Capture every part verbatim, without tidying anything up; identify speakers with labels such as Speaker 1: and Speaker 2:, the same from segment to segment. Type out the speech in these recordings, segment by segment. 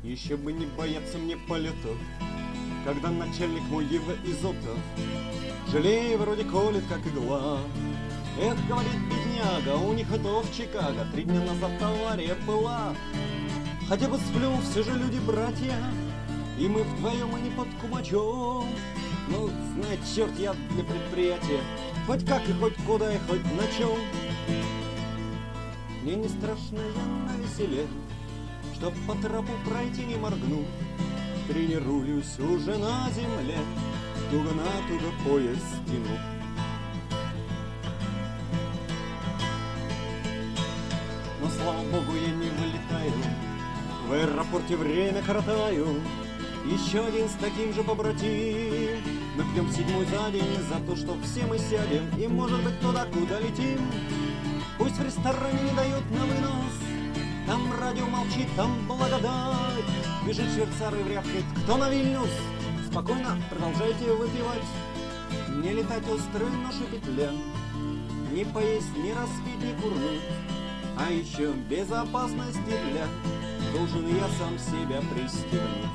Speaker 1: Еще бы не бояться мне полетов, когда начальник мой Ева Изотов жалея вроде колет, как игла. Эх, говорит бедняга, у них это в Чикаго три дня назад авария была. Хотя бы сплю, все же люди братья, и мы вдвоем, а не под кумачом. Ну, знает черт, я для предприятия хоть как и хоть куда и хоть на чем. Мне не страшно, я навеселе, чтоб по тропу пройти не моргнув. Тренируюсь уже на земле, туго на туго пояс стянув. Но, слава богу, я не вылетаю, в аэропорте время коротаю. Еще один с таким же побратим. Мы пьем седьмой за день за то, что все мы сядем и, может быть, туда, куда летим. Пусть в ресторане не дают на вынос, там радио молчит, там благодать. Бежит швейцар и вряхает, кто на Вильнюс? Спокойно продолжайте выпивать. Не летать острой ноши петля, не поесть, не распить, не курнуть. А еще безопасности для должен я сам себя пристегнуть.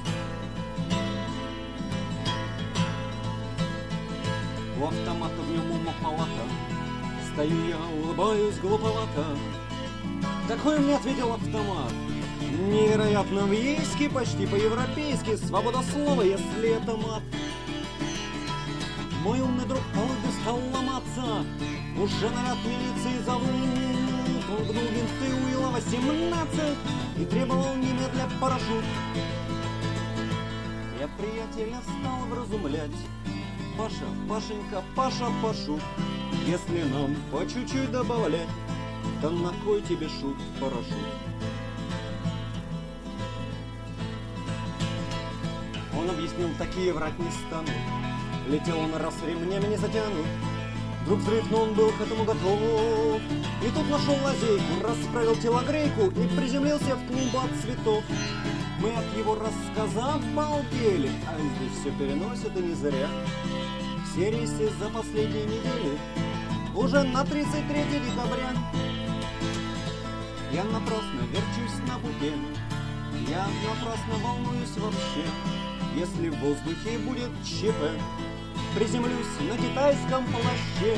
Speaker 1: У автомата в нем ума палата, стою я, улыбаюсь глуповато. Такой мне ответил автомат. Невероятно вийски, почти по-европейски, свобода слова, если это мат. Мой умный друг полыды стал ломаться, уже наряд милиции зовут. Он гнул винты Уилла восемнадцать и требовал немедля парашют. Я приятеля стал вразумлять: Паша, Пашенька, Паша, Пашу, если нам по чуть-чуть добавлять, то на кой тебе шут парашют? Он объяснил, такие врать не стану. Летел он раз, ремнями не затянут. Вдруг взрыв, но он был к этому готов. И тут нашел лазейку, расправил телогрейку и приземлился в клумбу от цветов. Мы от его рассказа обалдели, а здесь все переносят и не зря. Все рейсы за последние недели уже на тридцать третье декабря. Я напрасно верчусь на пути, я напрасно волнуюсь вообще. Если в воздухе будет ЧП, приземлюсь на китайском плаще.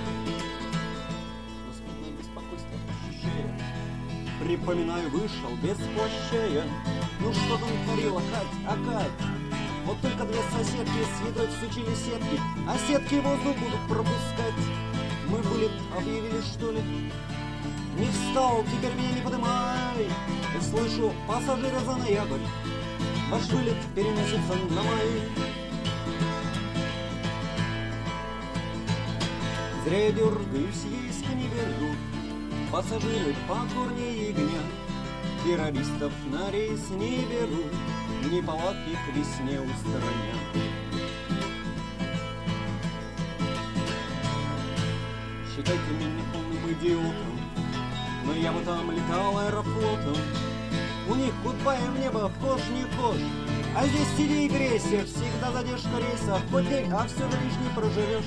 Speaker 1: Но смутное беспокойство ощущая, припоминаю, вышел без плаща я. Ну что там творила Кать, а Кать? Вот только две соседки с едой всучили сетки, а сетки воздух будут пропускать. Мы вылет объявили, что ли? Не встал, теперь меня не подымай. И слышу, пассажиры за ноябрь, ваш вылет переносится на май. Зря я дергаюсь, есть не беру. Пассажиры покорнее ягня, террористов на рейс не беру, неполадки к весне устранят. Считайте меня полным идиотом, но я бы там летал аэрофлотом. У них гудбай в небо вхож не вхож, а здесь сиди и грейся, всегда задержка рейса, хоть день, а все же лишний проживешь.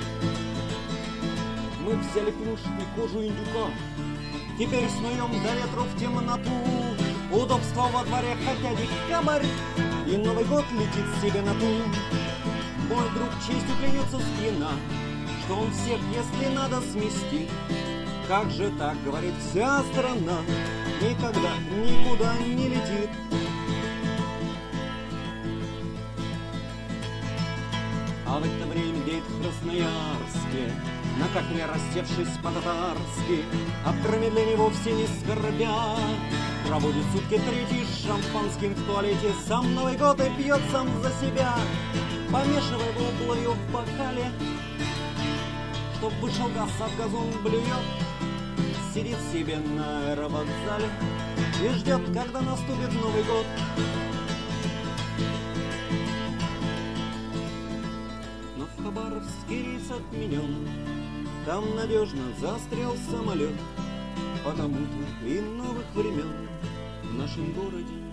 Speaker 1: Мы взяли плюш и кожу индюка, теперь снуем до ветру в темноту. Удобство во дворе, хотя декабрь, и Новый год летит себе на ту. Мой друг честью клянется с пьяна, что он всех, если надо, сместит. Как же так, говорит вся страна, никогда никуда не летит. А в это время где-то в Красноярске, на кафеле рассевшись по-татарски, о промедлении вовсе не скорбя, проводит сутки третий шампанским в туалете. Сам Новый год и пьет сам за себя, помешивая воблою в бокале. Чтоб вышел газ, от газон блюет, сидит себе на аэровокзале и ждет, когда наступит Новый год. Но в Хабаровске рейс отменен, там надежно застрял самолет, потому-то и новых времен в нашем городе